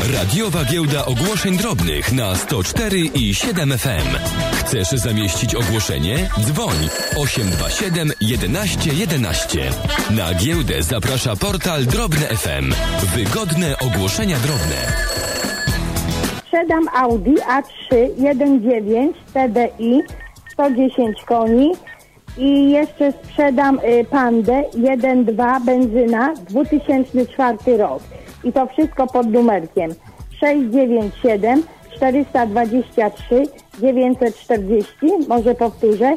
Radiowa Giełda Ogłoszeń Drobnych na 104 i 7 FM. Chcesz zamieścić ogłoszenie? Dzwoń 827 11 11. Na giełdę zaprasza portal Drobne FM. Wygodne ogłoszenia drobne. Sprzedam Audi A3 1.9 TDI 110 koni i jeszcze sprzedam Pandę 1.2 benzyna 2004 rok. I to wszystko pod numerkiem 697 423 940, może powtórzę,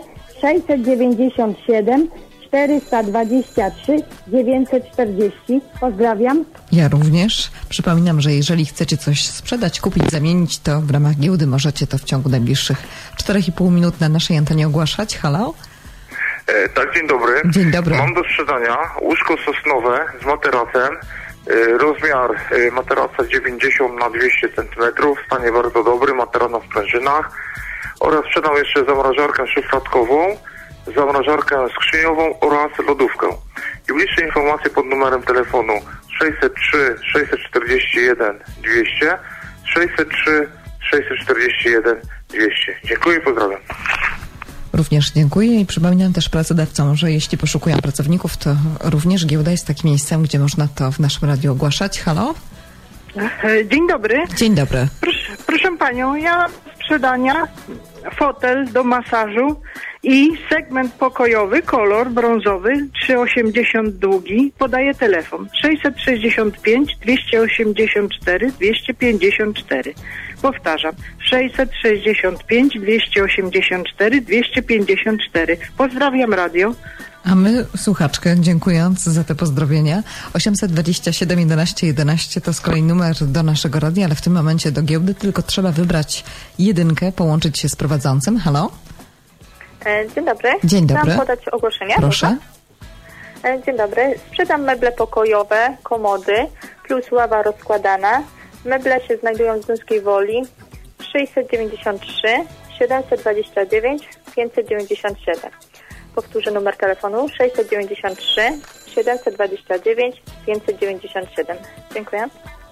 697 423 940. Pozdrawiam. Ja również. Przypominam, że jeżeli chcecie coś sprzedać, kupić, zamienić, to w ramach giełdy możecie to w ciągu najbliższych 4,5 minut na naszej antenie ogłaszać. Halo? Tak, dzień dobry. Dzień dobry. Mam do sprzedania łóżko sosnowe z materacem. Rozmiar materaca 90 na 200 cm, w stanie bardzo dobry, materac na sprężynach. Oraz sprzedam jeszcze zamrażarkę szufladkową, zamrażarkę skrzyniową oraz lodówkę. I bliższe informacje pod numerem telefonu 603 641 200, 603 641 200. Dziękuję i pozdrawiam. Również dziękuję i przypominam też pracodawcom, że jeśli poszukują pracowników, to również giełda jest takim miejscem, gdzie można to w naszym radiu ogłaszać. Halo? Dzień dobry. Dzień dobry. Proszę panią, ja mam do sprzedania fotel do masażu i segment pokojowy, kolor brązowy, 3,80 długi. Podaję telefon 665 284 254. Powtarzam, 665 284 254. Pozdrawiam radio. A my, słuchaczkę, dziękując za te pozdrowienia, 827 11 11 to z kolei numer do naszego radia, ale w tym momencie do giełdy tylko trzeba wybrać jedynkę, połączyć się z prowadzącym. Halo? Dzień dobry. Dzień dobry. Chciałam podać ogłoszenie. Proszę. Dzień dobry. Sprzedam meble pokojowe, komody plus ława rozkładana. Meble się znajdują w Zduńskiej Woli 693 729 597. Powtórzę numer telefonu 693 729 597. Dziękuję.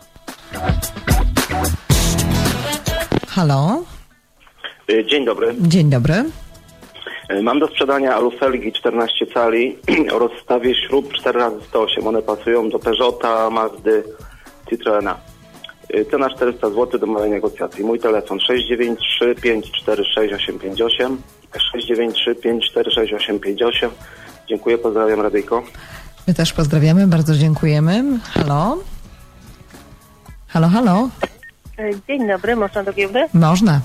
Halo? Dzień dobry. Dzień dobry. Mam do sprzedania alufelgi 14 cali o rozstawie śrub 4x108. One pasują do Peugeota, Mazdy, Citroena. Cena 400 zł do małej negocjacji. Mój telefon 693 546 858, 693 546 858. Dziękuję, pozdrawiam radyjko. My też pozdrawiamy, bardzo dziękujemy. Halo? Halo, halo? Dzień dobry, można do giełdy? Można.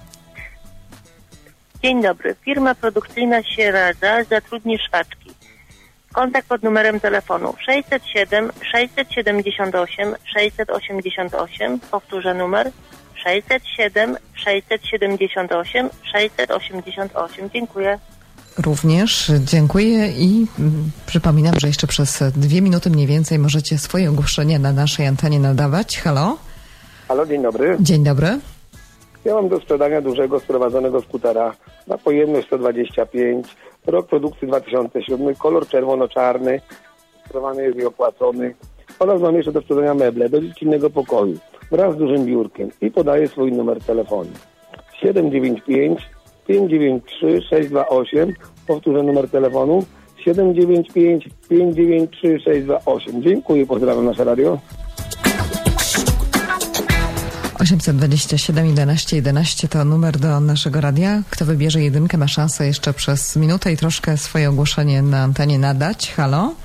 Dzień dobry, firma produkcyjna Sieradza zatrudni szwaczki. Kontakt pod numerem telefonu 607 678 688. Powtórzę numer 607 678 688. Dziękuję. Również dziękuję i przypominam, że jeszcze przez 2 minuty mniej więcej możecie swoje ogłoszenia na naszej antenie nadawać. Halo? Halo, dzień dobry. Dzień dobry. Ja mam do sprzedania dużego sprowadzonego skutera na pojemność 125, rok produkcji 2007, kolor czerwono-czarny, sprzedawany jest i opłacony. Oraz mam jeszcze do sprzedania meble do dziecinnego pokoju wraz z dużym biurkiem i podaję swój numer telefonu 795 593 628. Powtórzę numer telefonu 795 593 628. Dziękuję, pozdrawiam nasze radio. 827 11 11 to numer do naszego radia. Kto wybierze jedynkę, ma szansę jeszcze przez minutę i troszkę swoje ogłoszenie na antenie nadać. Halo?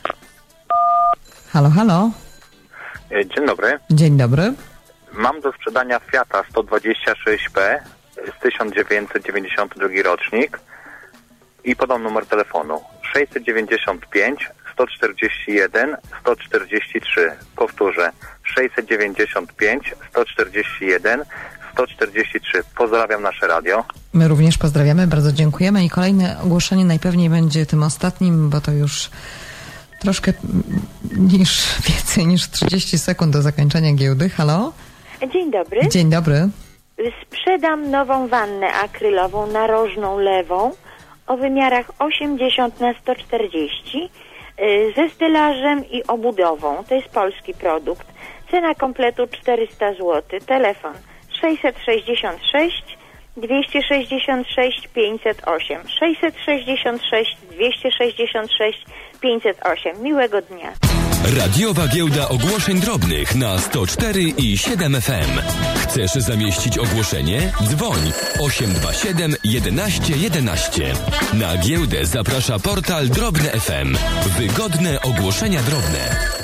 Halo, halo? Dzień dobry. Dzień dobry. Mam do sprzedania Fiata 126P z 1992 rocznik i podam numer telefonu 695 141 143. Powtórzę 695 141 143. Pozdrawiam nasze radio. My również pozdrawiamy, bardzo dziękujemy i kolejne ogłoszenie najpewniej będzie tym ostatnim, bo to już troszkę więcej niż 30 sekund do zakończenia giełdy. Halo? Dzień dobry. Dzień dobry. Sprzedam nową wannę akrylową narożną lewą o wymiarach 80 na 140 ze stelażem i obudową. To jest polski produkt. Cena kompletu 400 zł. Telefon 666 266 508. 666 266 508. Miłego dnia. Radiowa Giełda Ogłoszeń Drobnych na 104 i 7 FM. Chcesz zamieścić ogłoszenie? Dzwoń 827 11 11. Na giełdę zaprasza portal Drobne FM. Wygodne ogłoszenia drobne.